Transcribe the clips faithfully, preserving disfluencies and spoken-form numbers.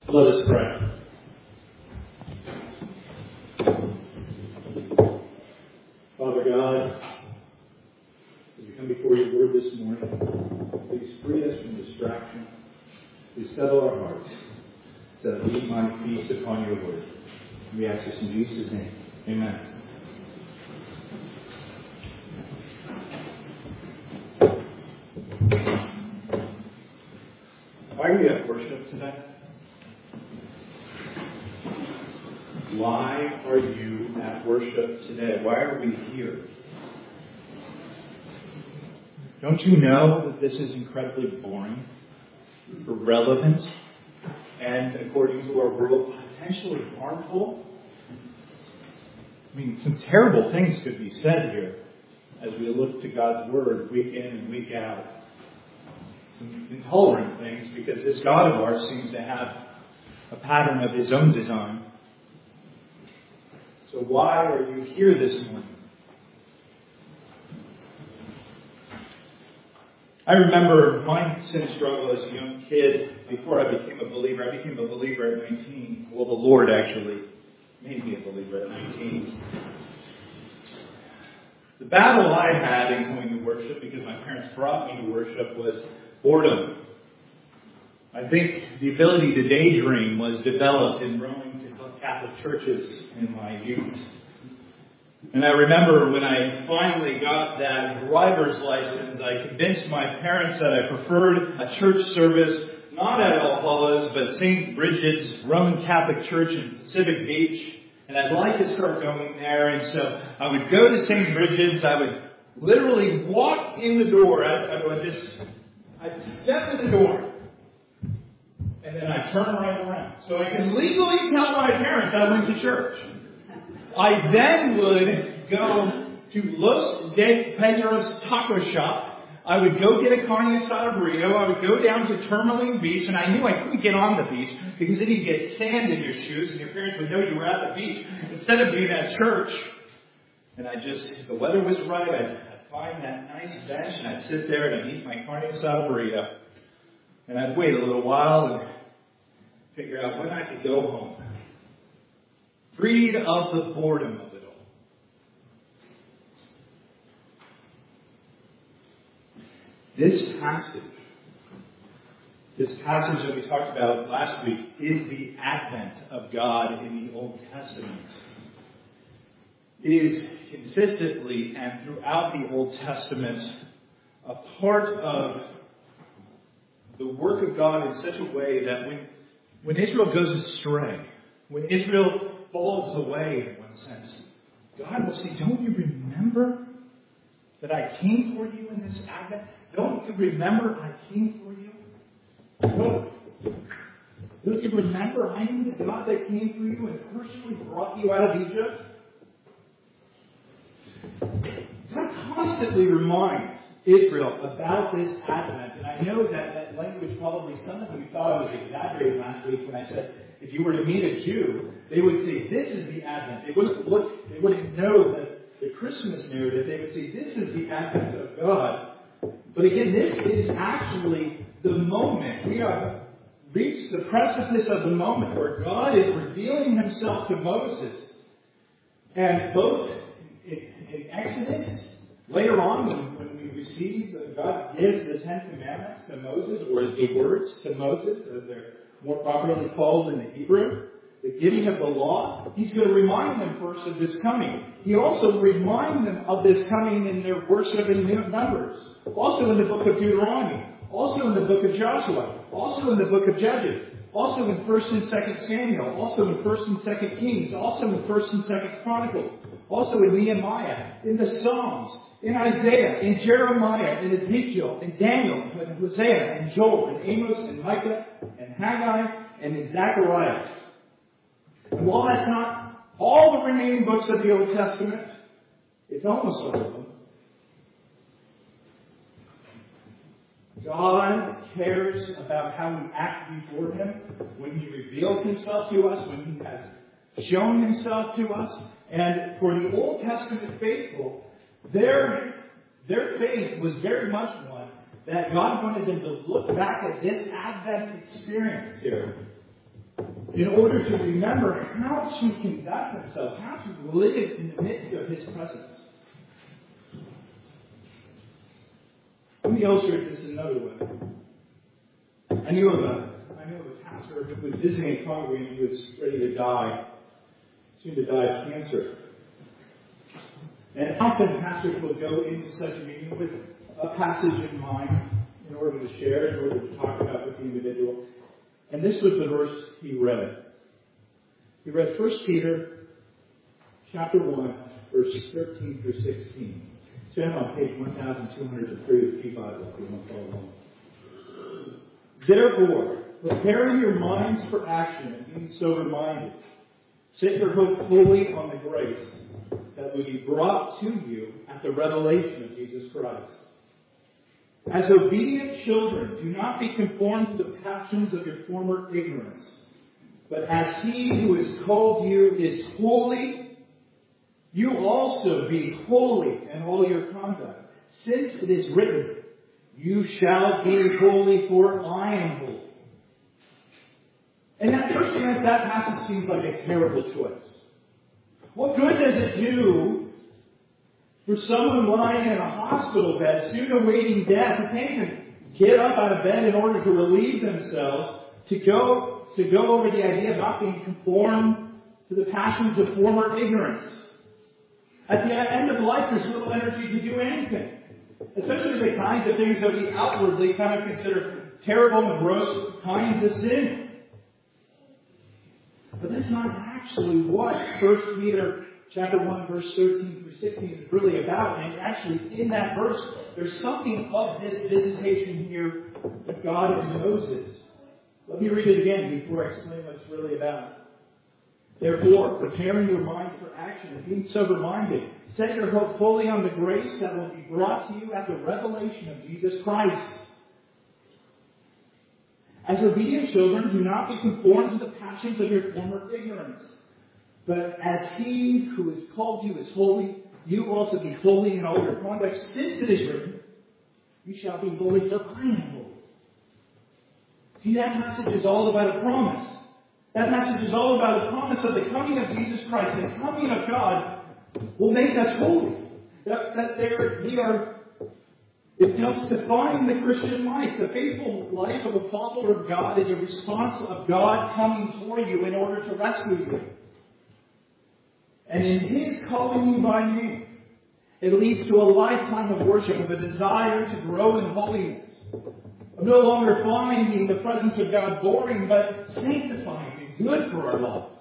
Let us pray. Father God, as we come before your word this morning, please free us from distraction. Please settle our hearts so that we might feast upon your word. We ask this in Jesus' name. Amen. Why are we at worship today? Why are you at worship today? Why are we here? Don't you know that this is incredibly boring, irrelevant, and according to our world, potentially harmful? I mean, some terrible things could be said here as we look to God's Word week in and week out. Some intolerant things, because this God of ours seems to have a pattern of his own design. So why are you here this morning? I remember my sin struggle as a young kid before I became a believer. I became a believer at nineteen. Well, the Lord actually made me a believer at nineteen. The battle I had in going to worship, because my parents brought me to worship, was boredom. I think the ability to daydream was developed in going to Catholic churches in my youth. And I remember when I finally got that driver's license, I convinced my parents that I preferred a church service, not at Alhala's, but Saint Bridget's Roman Catholic Church in Pacific Beach. And I'd like to start going there. And so I would go to Saint Bridget's. I would literally walk in the door. I, I would just, I'd step in the door. And then I turn right around. So I can legally tell my parents I went to church. I then would go to Los de Pedros Taco Shop. I would go get a carne asada burrito. I would go down to Tourmaline Beach. And I knew I couldn't get on the beach because then you'd get sand in your shoes and your parents would know you were at the beach instead of being at church. And I just, if the weather was right, I'd, I'd find that nice bench and I'd sit there and I'd eat my carne asada burrito. And I'd wait a little while and figure out when I could go home. Freed of the boredom of it all. This passage, this passage that we talked about last week, is the advent of God in the Old Testament. It is consistently and throughout the Old Testament a part of the work of God in such a way that when When Israel goes astray, when Israel falls away in one sense, God will say, don't you remember that I came for you in this Advent? Don't you remember I came for you? Don't, don't you remember I am the God that came for you and personally brought you out of Egypt? God constantly reminds Israel about this Advent. And I know that that language probably some of you thought I was exaggerating last week when I said if you were to meet a Jew, they would say this is the Advent. They wouldn't look, they wouldn't know that the Christmas narrative. They would say this is the Advent of God. But again, this is actually the moment. We have reached the precipice of the moment where God is revealing himself to Moses. And both in, in Exodus, later on when, when we receive, God gives the Ten Commandments to Moses, or the words to Moses, as they're more properly called in the Hebrew, the giving of the law, he's going to remind them first of this coming. He also reminds them of this coming in their worship in Numbers. Also in the book of Deuteronomy. Also in the book of Joshua. Also in the book of Judges. Also in First and Second Samuel. Also in First and Second Kings. Also in First and Second Chronicles. Also in Nehemiah. In the Psalms. In Isaiah. In Jeremiah. In Ezekiel. In Daniel. In Hosea. And Joel. And Amos. And Micah. And Haggai. And in Zechariah. And while that's not all the remaining books of the Old Testament, it's almost all of them. God cares about how we act before him when he reveals himself to us, when he has shown himself to us. And for the Old Testament faithful, their, their faith was very much one that God wanted them to look back at this Advent experience here in order to remember how to conduct themselves, how to live in the midst of His presence. Let me illustrate this another way. I knew of a, I knew of a pastor who was visiting a congregant who was ready to die, soon to die of cancer. And often pastors will go into such a meeting with a passage in mind in order to share, in order to talk about with the individual. And this was the verse he read. He read First Peter chapter one, verses thirteen through sixteen. It's found on page one thousand two hundred three of the Pew Bible if you want to follow along. Therefore, preparing your minds for action and being sober-minded, set your hope fully on the grace that will be brought to you at the revelation of Jesus Christ. As obedient children, do not be conformed to the passions of your former ignorance, but as He who has called you is holy, you also be holy in all your conduct, since it is written, you shall be holy, for I am holy. And at first glance, that passage seems like a terrible choice. What good does it do for someone lying in a hospital bed, soon awaiting death, who can't even get up out of bed in order to relieve themselves, to go to go over the idea of not being conformed to the passions of former ignorance? At the end of life, there's little energy to do anything. Especially the kinds of things that we outwardly kind of consider terrible and gross kinds of sin. But that's not actually what First Peter chapter one, verse thirteen through sixteen is really about. And actually, in that verse, there's something of this visitation here of God and Moses. Let me read it again before I explain what it's really about. Therefore, preparing your minds for action and being sober-minded, set your hope fully on the grace that will be brought to you at the revelation of Jesus Christ. As obedient children, do not be conformed to the passions of your former ignorance, but as He who has called you is holy, you also be holy in all your conduct, since it is written, you shall be holy, for I am holy. See, that passage is all about a promise. That message is all about the promise of the coming of Jesus Christ. And the coming of God will make us holy. That, that there, we are, it helps define the Christian life. The faithful life of a follower of God is a response of God coming for you in order to rescue you. And in His calling you by name, it leads to a lifetime of worship, of a desire to grow in holiness. Of no longer finding the presence of God boring, but sanctifying and good for our lives.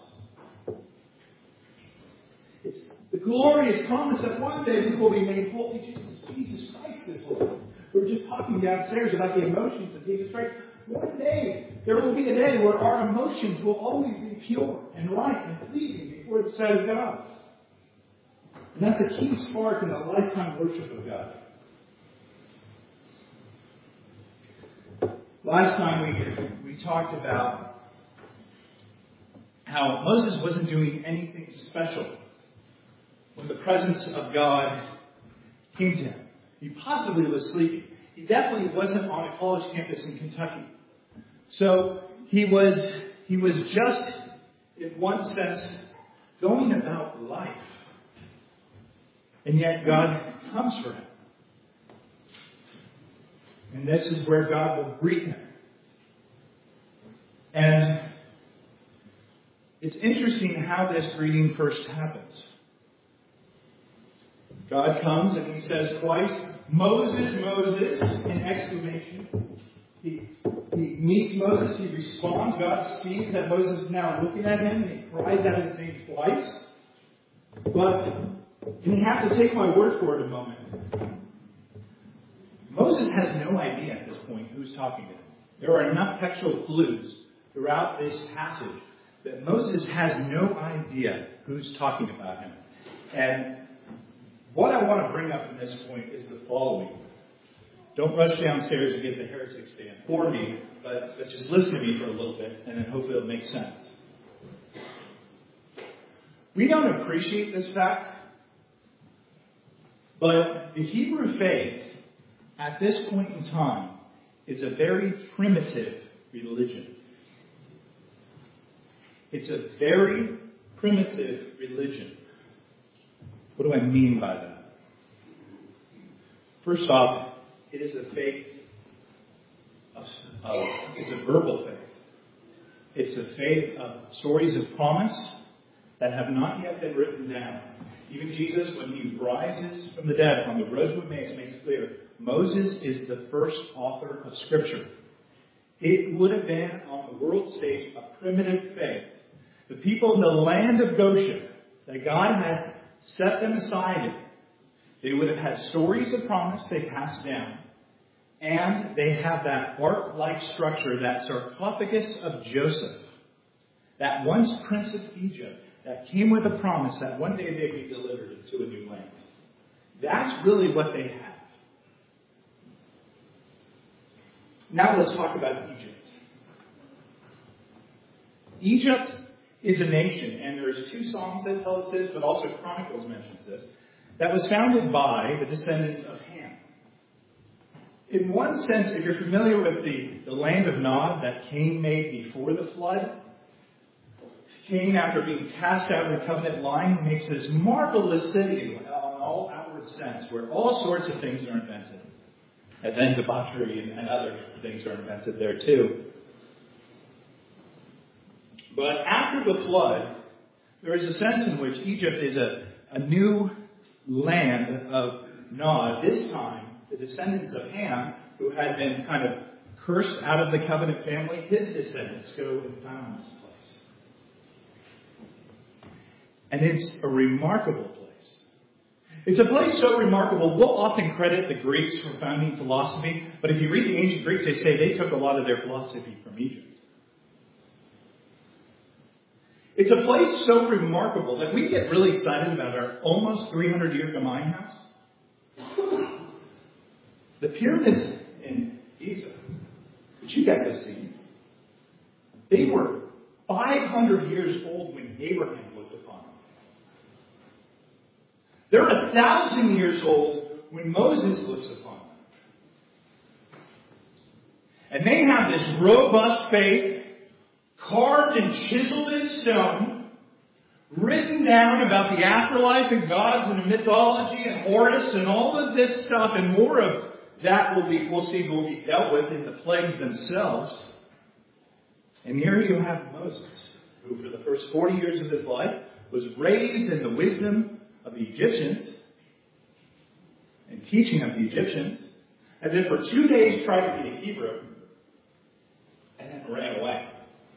It's the glorious promise that one day we will be made holy just as Jesus Christ is holy. We were just talking downstairs about the emotions of Jesus Christ. One day, there will be a day where our emotions will always be pure and right and pleasing before the sight of God. And that's a key spark in the lifetime worship of God. Last time we, we talked about how Moses wasn't doing anything special when the presence of God came to him. He possibly was sleeping. He definitely wasn't on a college campus in Kentucky. So he was he was just, in one sense, going about life. And yet God comes for him. And this is where God will greet him. And it's interesting how this greeting first happens. God comes and He says twice, Moses, Moses, in exclamation. He, he meets Moses, he responds. God sees that Moses is now looking at him, and He cries out his name twice. But, and you have to take my word for it a moment. Moses has no idea at this point who's talking to him. There are enough textual clues throughout this passage that Moses has no idea who's talking about him. And what I want to bring up in this point is the following. Don't rush downstairs and get the heretic stand for me, but, but just listen to me for a little bit, and then hopefully it'll make sense. We don't appreciate this fact, but the Hebrew faith at this point in time is a very primitive religion. It's a very primitive religion. What do I mean by that? First off, it is a faith of, of it's a verbal faith. It's a faith of stories of promise that have not yet been written down. Even Jesus, when he rises from the dead on the road to Emmaus, makes clear Moses is the first author of Scripture. It would have been on the world stage a primitive faith. The people in the land of Goshen that God had set them aside in, they would have had stories of promise they passed down. And they have that ark-like structure, that sarcophagus of Joseph, that once prince of Egypt, that came with a promise that one day they'd be delivered into a new land. That's really what they have. Now let's talk about Egypt. Egypt is a nation, and there's two songs that tell us this, but also Chronicles mentions this, that was founded by the descendants of Ham. In one sense, if you're familiar with the, the land of Nod that Cain made before the flood, Cain, after being cast out of the covenant line, makes this marvelous city in all outward sense, where all sorts of things are invented. And then debauchery and, and other things are invented there too. But after the flood, there is a sense in which Egypt is a, a new land of Nod. This time, the descendants of Ham, who had been kind of cursed out of the covenant family, his descendants go and found this place. And it's a remarkable place. It's a place so remarkable, we'll often credit the Greeks for founding philosophy, but if you read the ancient Greeks, they say they took a lot of their philosophy from Egypt. It's a place so remarkable that we get really excited about our almost three hundred year Gemein house. The pyramids in Giza, which you guys have seen, they were five hundred years old when Abraham looked upon them. They're a thousand years old when Moses looks upon them. And they have this robust faith, carved and chiseled in stone, written down about the afterlife and gods and the mythology and Horus and all of this stuff, and more of that will be, we'll see, will be dealt with in the plagues themselves. And here you have Moses, who for the first forty years of his life was raised in the wisdom of the Egyptians and teaching of the Egyptians, and then for two days tried to be a Hebrew, and then ran away.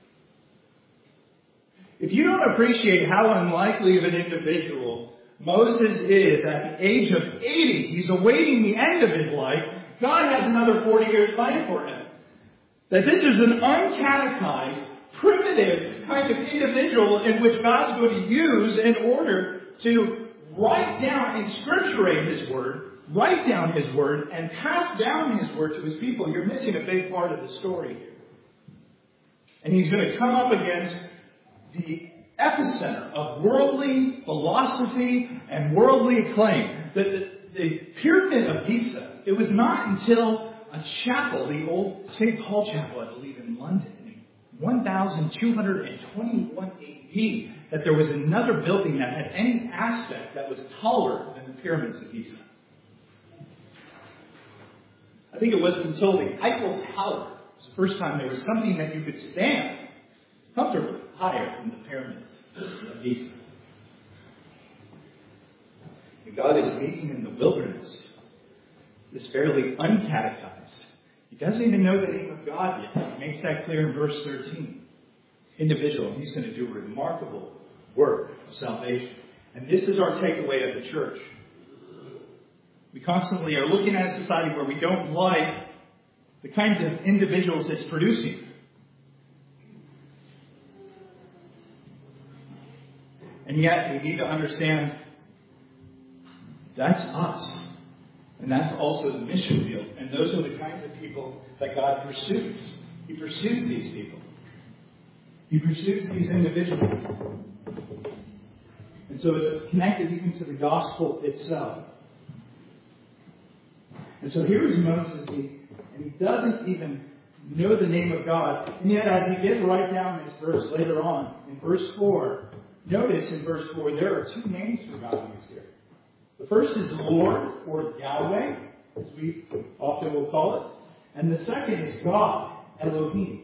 If you don't appreciate how unlikely of an individual Moses is at the age of eighty, he's awaiting the end of his life, God has another forty years planned for him. That this is an uncatechized, primitive kind of individual in which God's going to use in order to write down and scripturate his word, write down his word, and pass down his word to his people. You're missing a big part of the story here. And he's going to come up against the epicenter of worldly philosophy and worldly acclaim. The, the, the Pyramid of Giza, it was not until a chapel, the old Saint Paul Chapel, I believe, in London, in one thousand two hundred twenty-one A D, that there was another building that had any aspect that was taller than the Pyramids of Giza. I think it was until the Eiffel Tower was the first time there was something that you could stand comfortably higher than the Pyramids of Giza. And God is meeting in the wilderness this fairly uncatechized. He doesn't even know the name of God yet. He makes that clear in verse thirteen. Individual. He's going to do a remarkable work of salvation. And this is our takeaway at the church. We constantly are looking at a society where we don't like the kinds of individuals it's producing. And yet, we need to understand that's us. And that's also the mission field. And those are the kinds of people that God pursues. He pursues these people. He pursues these individuals. And so it's connected even to the gospel itself. And so here is Moses, and he doesn't even know the name of God. And yet, as he gets right down this verse later on, in verse four, notice in verse four, there are two names for God used here. The first is Lord, or Yahweh, as we often will call it. And the second is God, Elohim.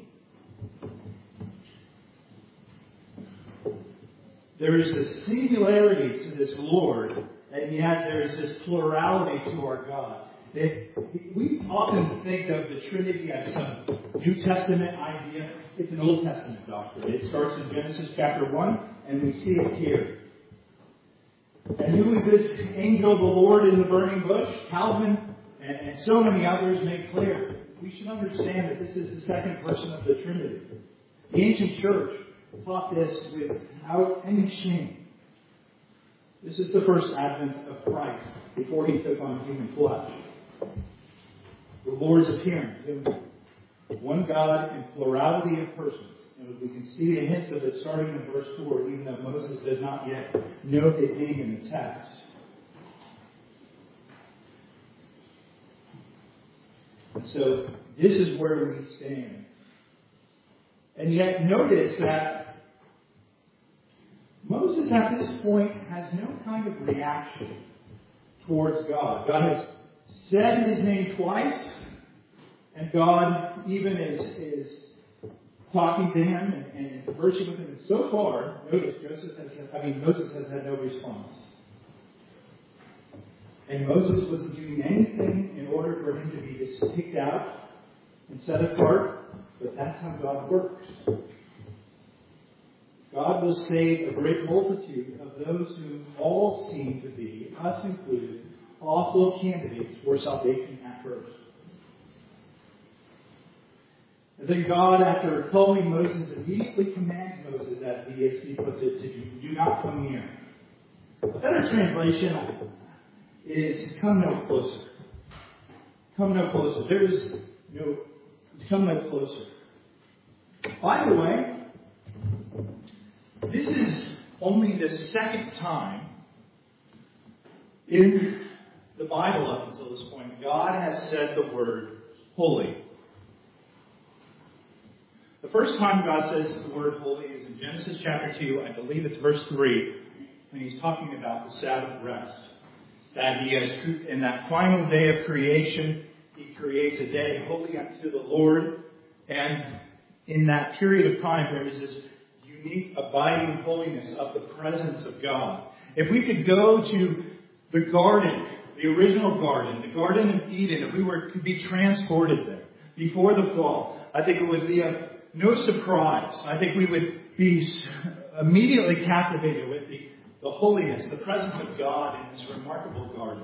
There is a singularity to this Lord, and yet there is this plurality to our God. It, we often think of the Trinity as some New Testament idea. It's an Old Testament doctrine. It starts in Genesis chapter one, and we see it here. And who is this angel of the Lord in the burning bush? Calvin and, and so many others make clear. We should understand that this is the second person of the Trinity. The ancient church taught this without any shame. This is the first advent of Christ before he took on human flesh. The Lord's appearing to one God in plurality of persons. And we can see the hints of it starting in verse four, even though Moses does not yet know his name in the text. And so this is where we stand. And yet notice that Moses at this point has no kind of reaction towards God. God has said his name twice, and God even is, is talking to him and, and conversing with him. And so far, notice Joseph has, I mean Moses has had no response. And Moses wasn't doing anything in order for him to be just picked out and set apart. But that's how God works. God will save a great multitude of those who all seem to be, us included, awful candidates for salvation at first. And then God, after calling Moses, immediately commands Moses, as the E S V puts it, to do not come near. A better translation is come no closer. Come no closer. There is no, come no closer. By the way, this is only the second time in the Bible up until this point God has said the word holy. The first time God says the word holy is in Genesis chapter two, I believe it's verse three, when he's talking about the Sabbath rest. That he has, in that final day of creation, he creates a day holy unto the Lord. And in that period of time, there is this unique abiding holiness of the presence of God. If we could go to the garden, the original garden, the Garden of Eden, if we were to be transported there before the fall, I think it would be a no surprise. I think we would be immediately captivated with the, the holiness, the presence of God in this remarkable garden.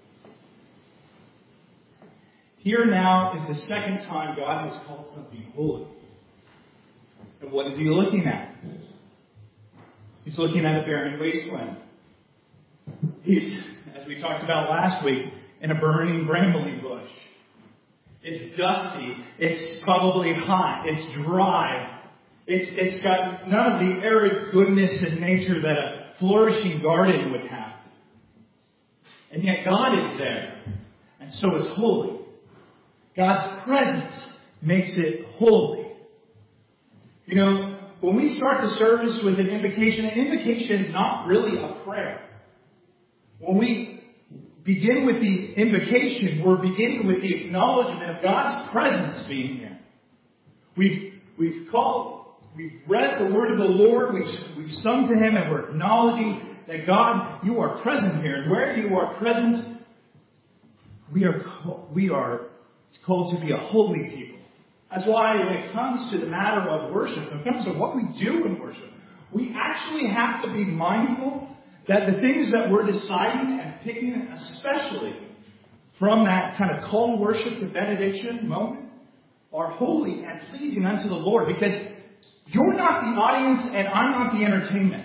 Here now is the second time God has called something holy. And what is he looking at? He's looking at a barren wasteland. He's, as we talked about last week, in a burning brambly bush. It's dusty. It's probably hot. It's dry. It's, it's got none of the arid goodness and nature that a flourishing garden would have. And yet God is there. And so it's holy. God's presence makes it holy. You know, when we start the service with an invocation, an invocation is not really a prayer. When we begin with the invocation, we're beginning with the acknowledgement of God's presence being here. We've, we've called, we've read the word of the Lord, we've, we've sung to Him, and we're acknowledging that God, you are present here. And where you are present, we are, we are called to be a holy people. That's why when it comes to the matter of worship, when it comes to what we do in worship, we actually have to be mindful that the things that we're deciding and picking, especially from that kind of call to worship to benediction moment, are holy and pleasing unto the Lord. Because you're not the audience and I'm not the entertainment.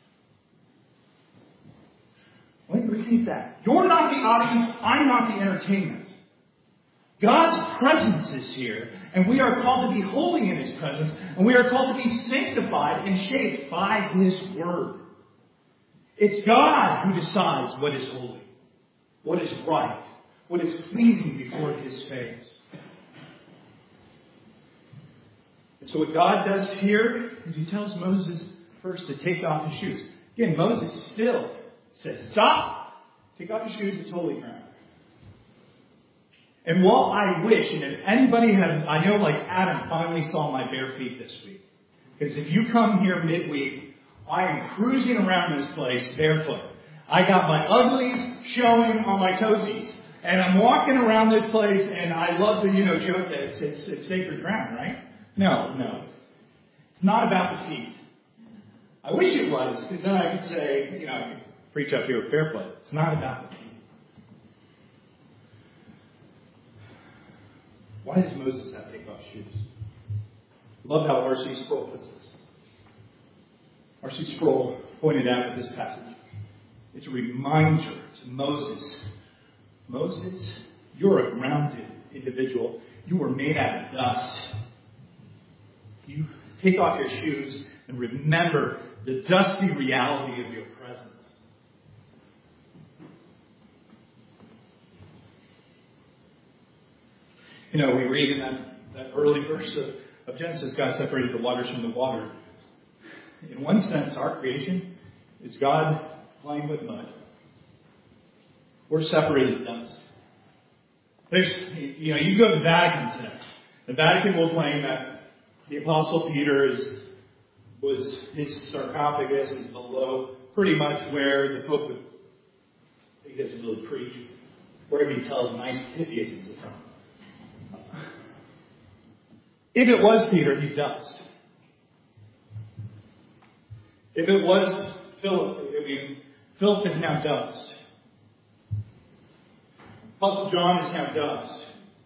Let me repeat that. You're not the audience, I'm not the entertainment. God's presence is here, and we are called to be holy in His presence, and we are called to be sanctified and shaped by His Word. It's God who decides what is holy, what is right, what is pleasing before His face. And so what God does here is he tells Moses first to take off his shoes. Again, Moses still says, stop, take off your shoes, it's holy ground. And while I wish, and if anybody has, I know like Adam finally saw my bare feet this week. Because if you come here midweek, I am cruising around this place barefoot. I got my uglies showing on my toesies. And I'm walking around this place, and I love to, you know, joke that it's, it's, it's sacred ground, right? No, no. It's not about the feet. I wish it was, because then I could say, you know, I could preach up here barefoot. It's not about the feet. Why does Moses have to take off shoes? Love how R C Sproul puts this. R C Sproul pointed out in this passage. It's a reminder to Moses. Moses, you're a grounded individual. You were made out of dust. You take off your shoes and remember the dusty reality of your presence. You know, we read in that, that early verse of, of Genesis, God separated the waters from the water. In one sense, our creation is God playing with mud. We're separated dust. There's, you know, you go to the Vatican today. The Vatican will claim that the Apostle Peter is, was, his sarcophagus is below pretty much where the Pope would, he doesn't really preach, wherever he tells nice pithyisms from. If it was Peter, he's dust. If it was Philip, I mean, Philip is now dust. Apostle John is now dust.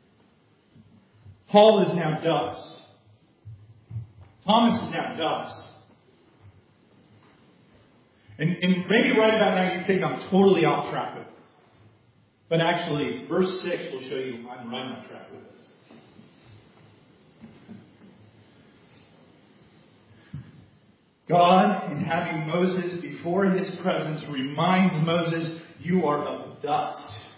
Paul is now dust. Thomas is now dust. And, and maybe right about now you think I'm totally off track with this. But actually, verse six will show you I'm right on track with this. God, in having Moses before his presence, reminds Moses, you are of dust.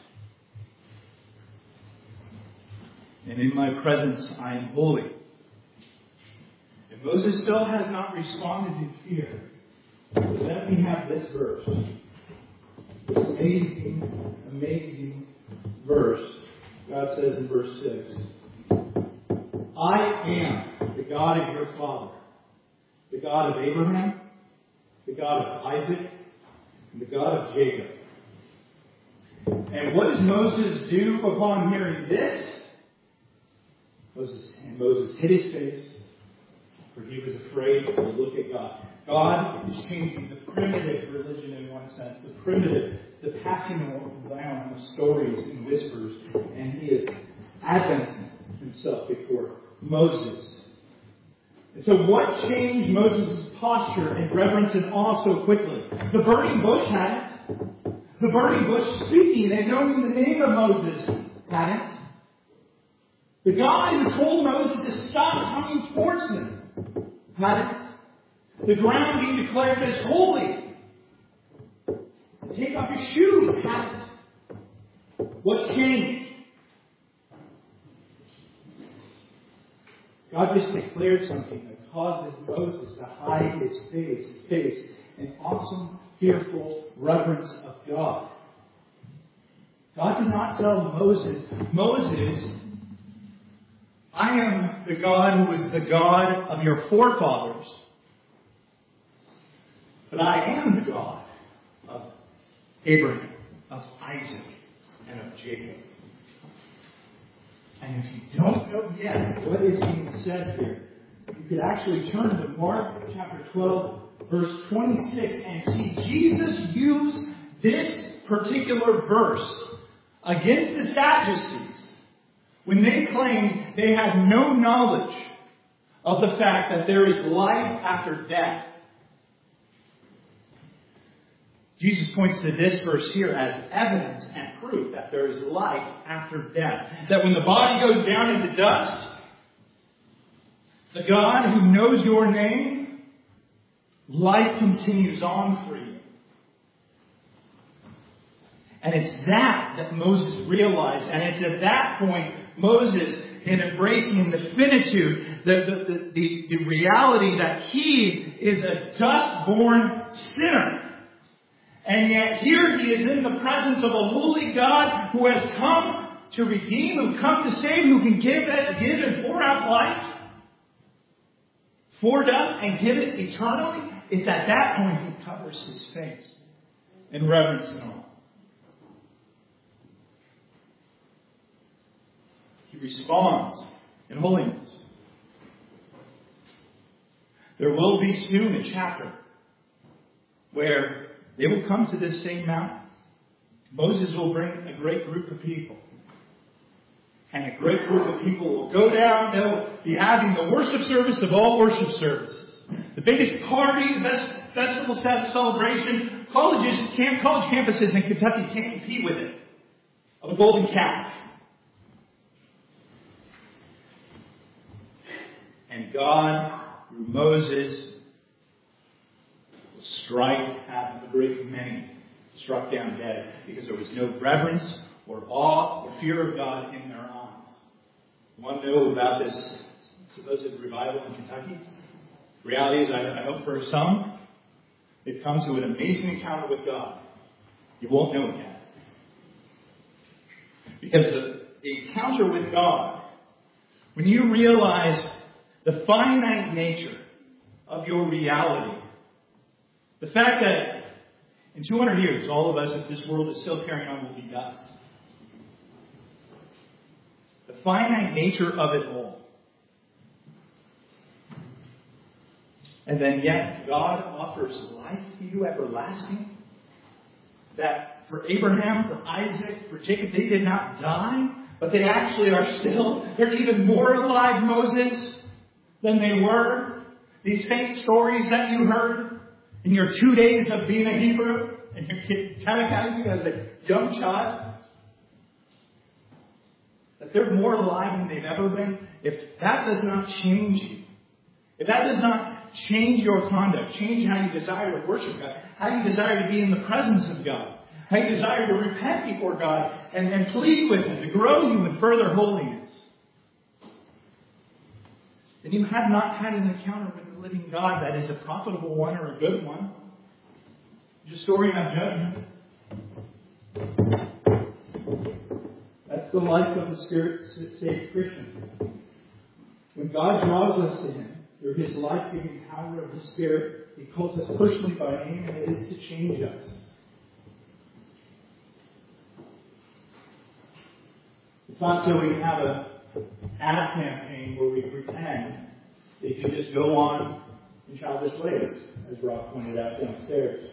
And in my presence I am holy. And Moses still has not responded in fear. But then we have this verse. This amazing, amazing verse. God says in verse six, I am the God of your father, the God of Abraham, the God of Isaac, and the God of Jacob. And what does Moses do upon hearing this? Moses, and Moses hid his face, for he was afraid to look at God. God is changing the primitive religion in one sense, the primitive, the passing down of stories and whispers, and he is advancing himself before Moses. And so what changed Moses' posture and reverence and awe so quickly? The burning bush hadn't. The burning bush speaking and knowing the name of Moses hadn't. The God who told Moses to stop coming towards him hadn't. The ground being declared as holy. Take off your shoes hadn't. What changed? God just declared something that caused Moses to hide his face, face in awesome, fearful reverence of God. God did not tell Moses, Moses, I am the God who is the God of your forefathers. But I am the God of Abraham, of Isaac, and of Jacob. And if you don't know yet what is being said here, you could actually turn to Mark chapter twelve, verse twenty-six, and see Jesus use this particular verse against the Sadducees when they claimed they had no knowledge of the fact that there is life after death. Jesus points to this verse here as evidence and proof that there is life after death. That when the body goes down into dust, the God who knows your name, life continues on for you. And it's that that Moses realized. And it's at that point Moses in embracing the finitude, the, the, the, the, the reality that he is a dust-born sinner. And yet here he is in the presence of a holy God who has come to redeem, who come to save, who can give, it, give and pour out life for us and give it eternally. It's at that point he covers his face in reverence and awe. He responds in holiness. There will be soon a chapter where they will come to this same mountain. Moses will bring a great group of people. And a great group of people will go down. They'll be having the worship service of all worship services. The biggest party, the best festival celebration. Colleges, camp, college campuses in Kentucky can't compete with it. Of a golden calf. And God, through Moses, will strike half the great many struck down dead because there was no reverence or awe or fear of God in their eyes. You want to know about this supposed revival in Kentucky? The reality is, I, I hope for some, they've come to an amazing encounter with God. You won't know it yet. Because the, the encounter with God, when you realize the finite nature of your reality, the fact that in two hundred years, all of us, if this world is still carrying on, will be dust. The finite nature of it all. And then yet, God offers life to you everlasting. That for Abraham, for Isaac, for Jacob, they did not die, but they actually are still, they're even more alive, Moses, than they were. These faint stories that you heard in your two days of being a Hebrew, and your kid catechizing as a young child, that they're more alive than they've ever been. If that does not change you, if that does not change your conduct, change how you desire to worship God, how you desire to be in the presence of God, how you desire to repent before God and, and plead with Him to grow you in further holiness, then you have not had an encounter with the living God that is a profitable one or a good one. It's a story of judgment. That's the life of the Spirit-saved Christian. When God draws us to Him through His life-giving power of the Spirit, He calls us personally by name, and it is to change us. It's not so we can have a ad campaign where we pretend that you just go on in childish ways, as Rob pointed out downstairs.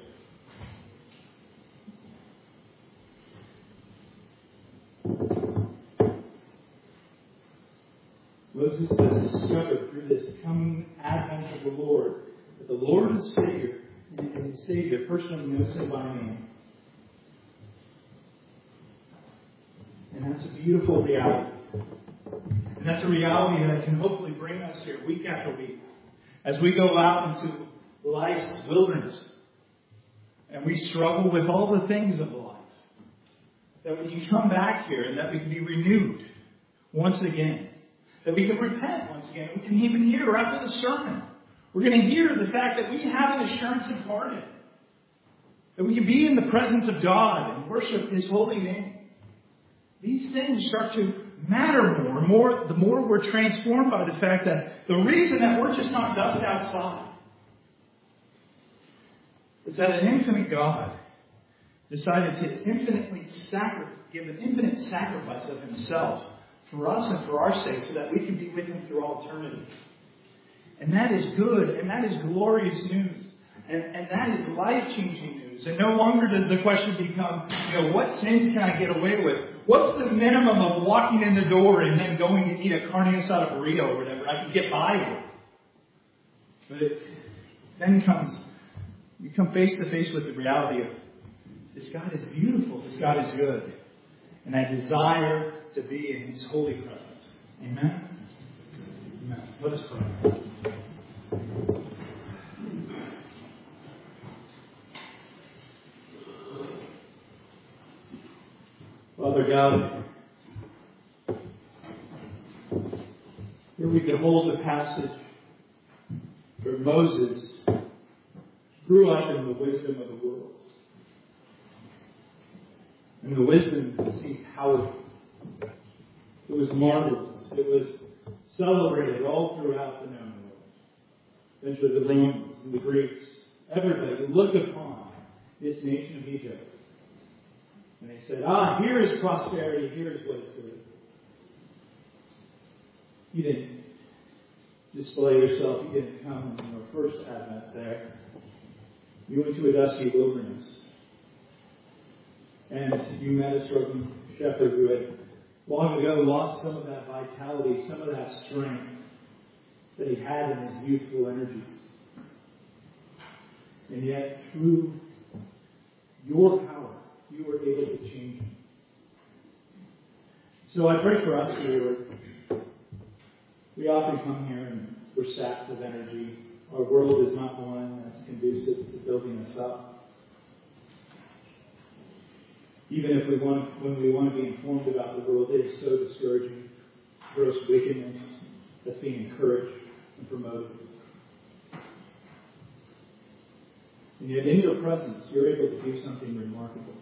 Moses has discovered through this coming advent of the Lord that the Lord and Savior, and the Savior personally knows Him by name. And that's a beautiful reality. And that's a reality that can hopefully bring us here week after week as we go out into life's wilderness and we struggle with all the things of life. That we can come back here and that we can be renewed once again. That we can repent once again. We can even hear after the sermon. We're going to hear the fact that we have an assurance of pardon. That we can be in the presence of God and worship His holy name. These things start to matter more and more the more we're transformed by the fact that the reason that we're just not dust outside is that an infinite God decided to infinitely sacrifice, give an infinite sacrifice of Himself for us and for our sake so that we can be with Him through all eternity. And that is good, and that is glorious news. And, and that is life-changing news. And no longer does the question become, you know, what sins can I get away with? What's the minimum of walking in the door and then going to eat a carne asada burrito or whatever I can get by with? But it then comes, you come face to face with the reality of this God is beautiful, this God is good. And I desire to be in His holy presence. Amen? Amen. Let us pray. Father God, we behold the passage where Moses grew up in the wisdom of the world. And the wisdom seemed powerful. It was marvelous. It was celebrated all throughout the known world. Eventually the Romans and the Greeks, everybody looked upon this nation of Egypt. And they said, ah, here is prosperity, here is what is good. You didn't display yourself. You didn't come in your first advent there. You went to a dusty wilderness. And you met a struggling shepherd who had long ago lost some of that vitality, some of that strength that he had in his youthful energies. And yet, through your power, you were able to change him. So I pray for us, Lord. We often come here and we're sapped of energy. Our world is not one that's conducive to building us up. Even if we want, when we want to be informed about the world, it is so discouraging. Gross wickedness that's being encouraged and promoted. And yet in your presence, you're able to do something remarkable.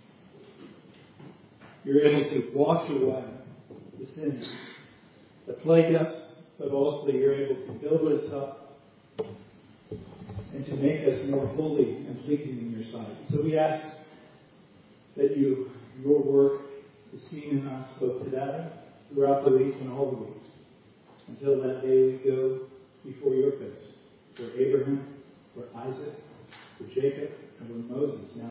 You're able to wash away the sins that plague us, but also you're able to build us up and to make us more holy and pleasing in your sight. So we ask that you, your work is seen in us both today, throughout the week, and all the weeks, until that day we go before your face, for Abraham, for Isaac, for Jacob, and for Moses. Now